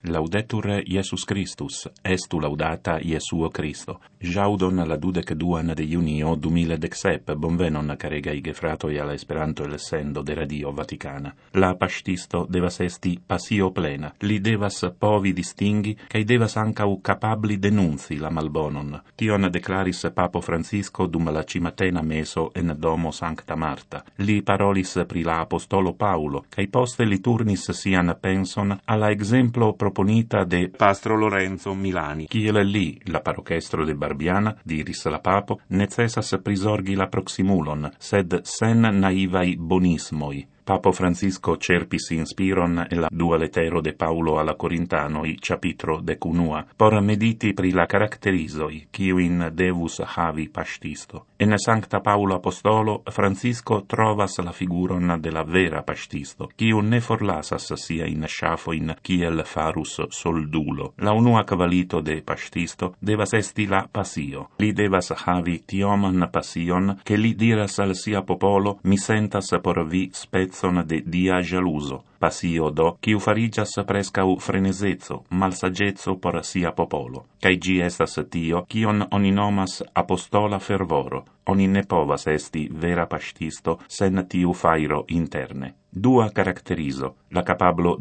Laudetur Iesus Christus, estu laudata Iesuo Christo. Jaudon la 22 de junio 2017, bonvenon caregai gefratoi alla Esperanto el sendo de Radio Vaticana. La pastisto devas esti passio plena, li devas povi distinghi, cae devas ancau capabli denunzi la malbonon. Tion declaris Papo Francisco dum la cimatena meso en domo Sancta Marta. Li parolis pri la apostolo Paulo, cae poste li turnis sian penson alla exemplo proponita de Pastro Lorenzo Milani, kiel li, la parochestro de Barbiana, diris la papo, necessas prisorgi la proximulon, sed sen naivai bonismoi. Papo Francisco cerpis inspiron e la dua lettero de Paulo alla Corintanoi, capitro 11, por mediti pri la caracterizoi, kiuin devus havi pastisto. En Sancta Paulo Apostolo, Francisco trovas la figuron de la vera pastisto, kiu ne forlasas sia in schafoin kiel farus soldulo. La unua cavalito de pastisto devas esti la passio. Li devas havi tioman passion, che li diras al sia popolo, mi sentas por vi spezon de dia jaluso. Passio do, quiu farigas prescau frenesetzo, malsagezzo por sia popolo. Cae gi estas tio, cion oni nomas apostola fervoro. Oni ne povas esti vera pastisto sen tiu fairo interne. Dua caracterizo, la capablo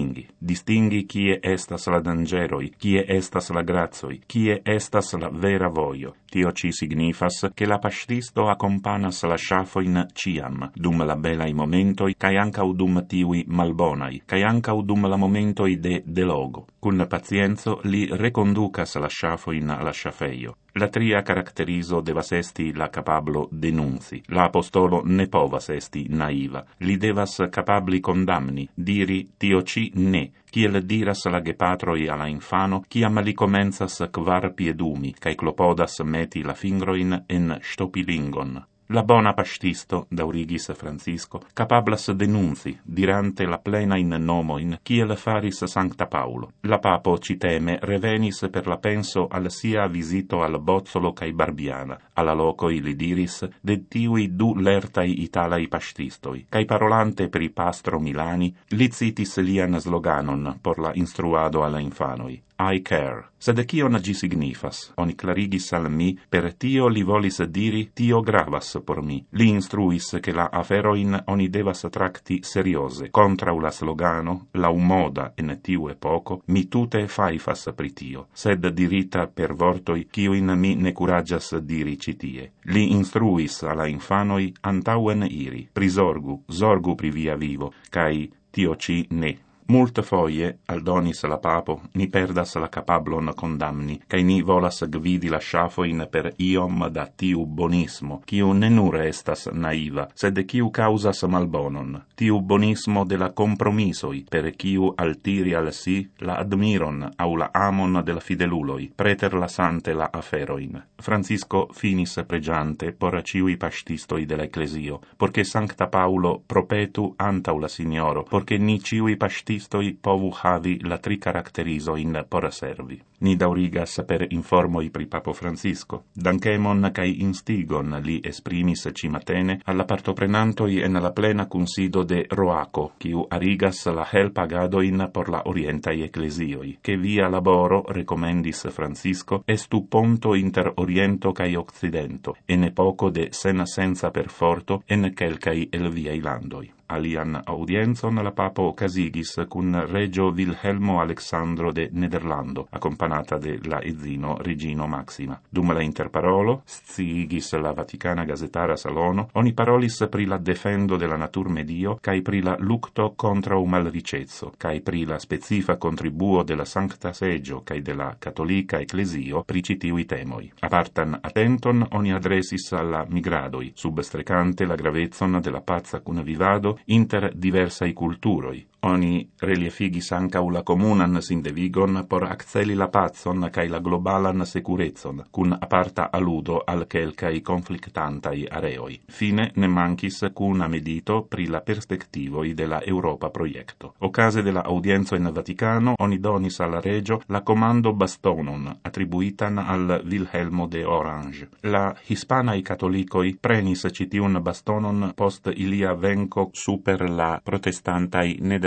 distingi kie estas la dangeroi, kie estas la grazoi, kie estas la vera voio. Tio ci signifas che la pastisto accompanas la schafoin ciam, dum la belai momentoi, cae ancau dum tiui malbonai, cae ancau dum la momentoi de delogo. Cun pazienzo li reconducas la schafoin alla schafeio. La tria caracterizo devas esti la capablo denunzi. La apostolo ne povas esti naiva. Li devas capabli condamni, diri tio ci ne, kiel diras la gepatroi alla infano, ciam li comenzas kvar piedumi, cae clopodas meti la fingroin en stopilingon. La bona pastisto, daurigis Francisco, capablas denunzi, dirante la plena in nomoin, kiel faris Sancta Paulo. La papo citeme revenis per la penso al sia visito al Bozzolo cae Barbiana. Alla locoi li diris, de tiui du lertai italai pastistoi, cae parolante per i pastro Milani, li citis lian sloganon por la instruado alla infanoi. I care. Sed cion gi signifas? Oni clarigis al mi, per tio li volis diri, tio gravas por mi. Li instruis che la aferoin oni devas tracti seriose. Contra la slogano, la moda en tiu epoco, mi tute faifas pri tio. Sed dirita per vortoi, ciuin mi ne curagias diri citie. Li instruis alla infanoi antauen iri. Prisorgu, zorgu pri via vivo, cae tio ci ne. Multe foie, aldonis la papo, ni perdas la capablon condamni, cae ni volas gvidi la schafoin per iom da tiu bonismo, ciu ne nur estas naiva, sed ciu causas malbonon, tiu bonismo de la compromisoi, per ciu altiri al si la admiron au la amon de la fideluloi, preter lasante la aferoin. Francisco finis pregiante por ciui pastistoi de la Ecclesio, porche Sancta Paulo propetu antau la Signoro, porche ni ciui pastistoi povu havi la tri caracterizoin por servi. Ni daurigas per informoi pri Papo Francisco. Dankemon cae instigon li esprimis cimatene alla partoprenantoi en la plena consido de Roaco, quiu arigas la help agadoin por la orientai ecclesioi, che via laboro, recomendis Francisco, estu ponto inter Oriento cae Occidento, en epoco de senza per forto en quelcai el viai landoi. Alian audienzon la papo ocasigis cun regio Wilhelmo Alexandro de Nederlando, accompagnata de la edzino Regino Maxima. Dum la interparolo, sciigis la Vaticana Gazetara Salono, oni parolis pri la defendo de la natur medio, cae pri la lucto contra u malricezzo, cae pri la specifa contribuo de la Sancta Seggio, cae de la Cattolica Ecclesio pri citiui temoi. Apartan attenton oni adresis alla migradoi, substrecante la gravezzon de la pazza cun vivado, inter diversai culturoi. Oni reliefigis ancau la comunan sindevigon por acceli la pazon cae la globalan securezzon, cun aparta aludo al quelcai conflictantai areoi. Fine ne mancis cun medito pri la perspectivoi de la Europa proiecto. Ocase de la audienzo in Vaticano, oni donis al regio la comando bastonon, attribuitan al Wilhelmo de Orange. La hispanai catholicoi prenis citiun bastonon post ilia venco super la protestantai Nederlando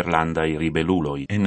nederlandai ribeluloi en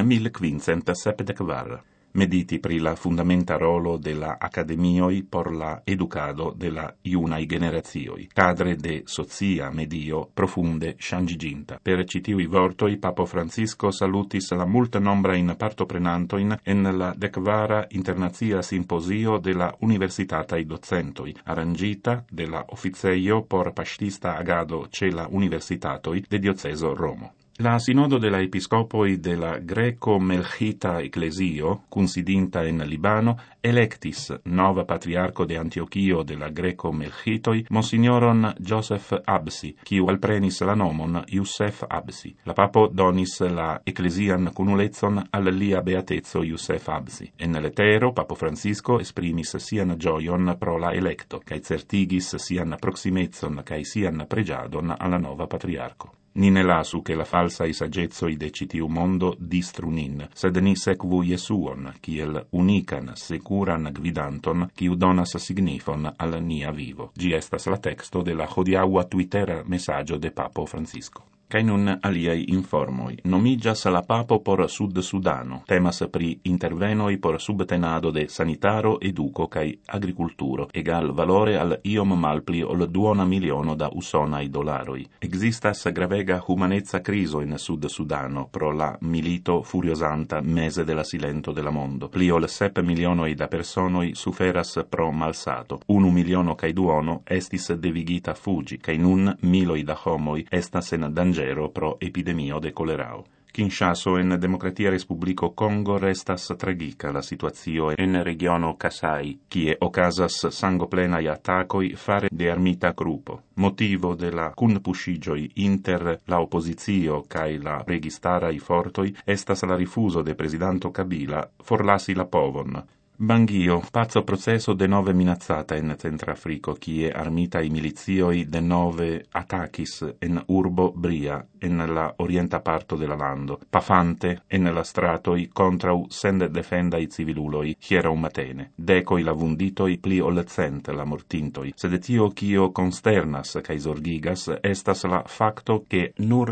1570 mediti pri la fundamenta rolo de la academioi por la educado de la iunai generazioi, cadre de socia medio profunde changiginta. Per citiui vortoi, Papo Francisco salutis la multa nombra in partoprenantoin en la decvara internazia simposio de la universitatai docentoi, arrangita de la officeio por pastista agado ce la universitatoi de dioceso Romo. La sinodo de la episcopoi de la Greco-Melchita Ecclesio, considinta in Libano, electis nova patriarco de Antiochio de la Greco-Melchitoi, Monsignoron Joseph Absi, quiu alprenis la nomon Iusef Absi. La papo donis la ecclesian cunulezon al lia beatezzo Iusef Absi. En letero, Papo Francisco esprimis sian gioion pro la electo, cae certigis sian proximezzon cae sian pregiadon alla nova patriarco. Ni ne lasu che la falsa saggezoi de citiu mondo distrunin, sed ni sequu Iesuon, kiel unican, securan gvidanton, kiu donas signifon al nia vivo. Gi estas la texto de la hodiaua Twittera messaggio de Papo Francisco. Kai nun aliai informoi. Nomigas la papo por Sud Sudano. Temas pri intervenoi por subtenado de sanitaro, educo kai agriculturo, egal valore al iom malpli ol 2 miliono da usonai dolaroi. Existas gravega humanezza criso in Sud Sudano pro la milito furiosanta mese della silento della mondo. Pli ol 7 milionoi da personoi suferas pro malsato. 1 miliono kai duono estis devigita fugi, kai nun miloi da homoi estas en danger pro epidemio de colerao. Kinshaso en Democratia Respublico Congo restas tragica la situazio en regiono Kasai, kie ocasas sangoplenai attacoi fare de armita gruppo. Motivo de la cunpuscigioi inter la oppositio cae la registarai fortoi estas la rifuso de Presidanto Kabila forlasi la povon. Bangio, pazzo processo de nove minazzata in Centrafrico, kie armita i milizioi de nove attacchis en urbo Bria, en la orienta parto de la lando, pafante en la stratoi contrau send defenda i civiluloi, hiera matene. Decoi la vunditoi pli ol 100 la mortintoi, sed tio kio consternas cae zorgigas estas la facto che nur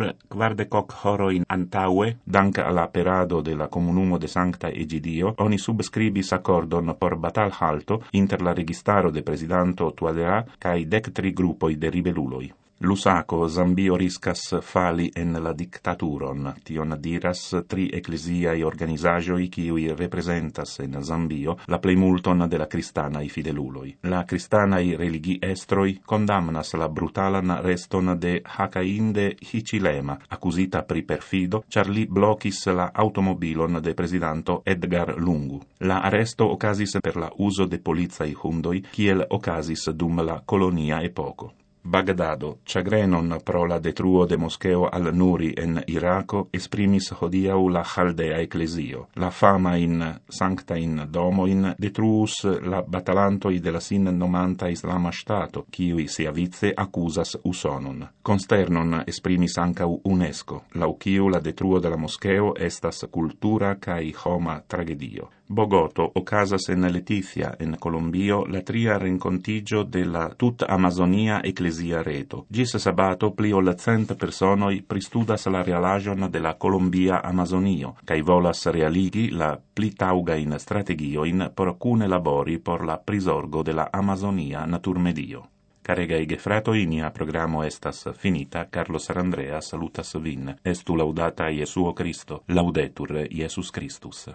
40 horoin antaue, dank alla perado de la comunumo de Sancta Egidio, oni subscribis accordon por batal halto inter la registaro de Presidanto Touadéra cae 13 gruppoi de ribeluloi. Lusako Zambio riscas fali en la dictaturon, tion diras 3 ecclesiai organizagioi kiui representas en Zambio la pleimulton de la cristanai fideluloi. La cristanai religi estroi condamnas la brutalan reston de Hakainde Hichilema, accusita pri perfido, char li blocis la automobilon de Presidanto Edgar Lungu. La arresto ocasis per la uso de polizai hundoi, kiel ocasis dum la colonia epoco. Bagdado, chagrenon pro la detruo de moscheo al-Nuri en Iraco, esprimis hodiau la Chaldea Ecclesio. La fama in sancta in domoin detruus la batalantoi de la sin nomanta Islama Stato, kiui siavice accusas usonon. Consternon esprimis ancau UNESCO, lau kiu la detruo de la moscheo estas cultura cae homa tragedio. Bogoto ocasas en Letizia, en Colombio, la 3 rencontigio de la tut Amazonia Ecclesia Reto. Gis sabato pli ol 100 personoi pristudas la realagion de la Colombia Amazonio, cae volas realigi la pli taugain strategioin por cune labori por la prisorgo de la Amazonia naturmedio. Caregai gefratoi, nia programo estas finita. Carlos Sarandrea salutas vin. Estu laudata Iesuo Christo. Laudetur Iesus Christus.